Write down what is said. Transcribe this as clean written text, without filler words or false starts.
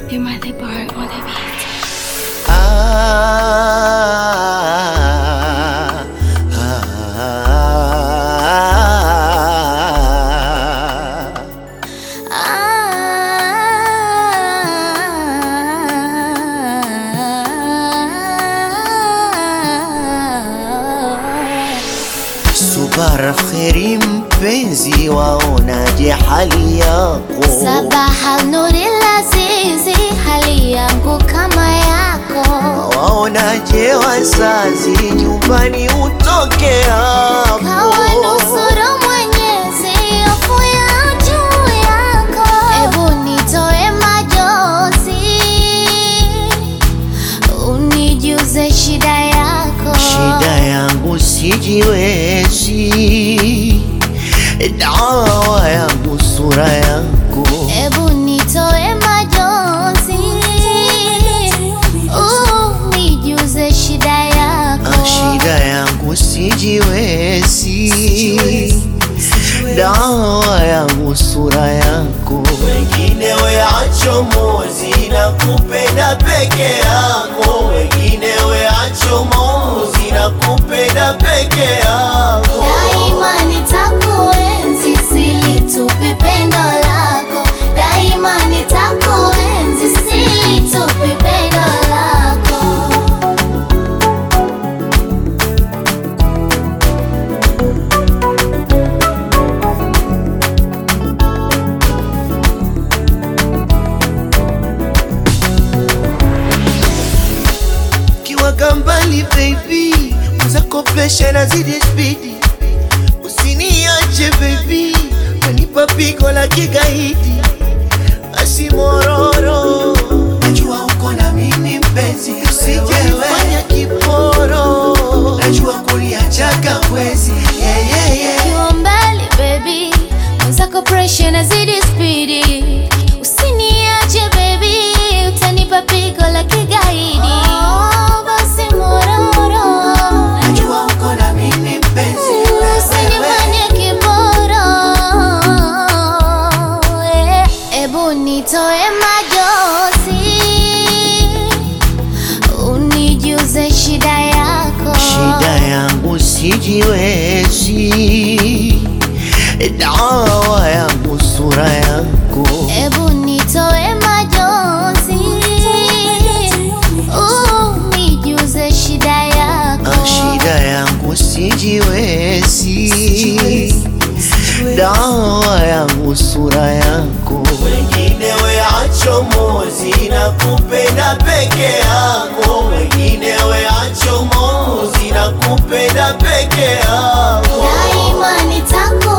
You're my the bar or the beat. Subara kheri mpenzi, waonaje hali yako? Sabaha nuri lazizi, hali yangu kama yako. Waonaje wazazi, nyumbani utoke hapo? Kawa nusuru Mwenyezi, hofu ya juu yako. Ebu nitoe majozi, unijuze shida yako. Shida yangu sijiwezi, dawa yangu sura yako. Ebu nitoe majozi, unijuze shida yako. Shida yangu sijiwezi, dawa yangu sura yako. Wengine weacho mozi na kupenda peke yako, wengine weacho mozi na kupenda peke yako. Daima nitakuenzi, silitupi pendo lako. Daima nitakuenzi, silitupi pendo lako. Kiwaga mbali baby, uzakopesha na zidi spidi. Usiniache baby, wanipa pigo la kigaidi. Basi mororo, najua uko na mimi mpenzi, usijefanya kiporo. Najua kuliachaga wezi, yeah, yeah, yeah. Kiwa mbali baby, mwenzako pressure na zidi speedy. Usiniache baby, utanipa pigo la kigaidi. Basi mororo, Najua uko na mimi mpenzi, usinifanye kiboro. Ebu nitoe majozi, unijuze shida yako. shida yangu sijiwezi, dawa yangu sura yako. Ebu nitoe majozi, unijuze shida yako. Shida yangu sijiwezi, dawa yangu sura yako. Wengine weacho mozi na kupenda peke yako, wengine weacho mozi na kupenda peke yako. Daima nitakuenzi,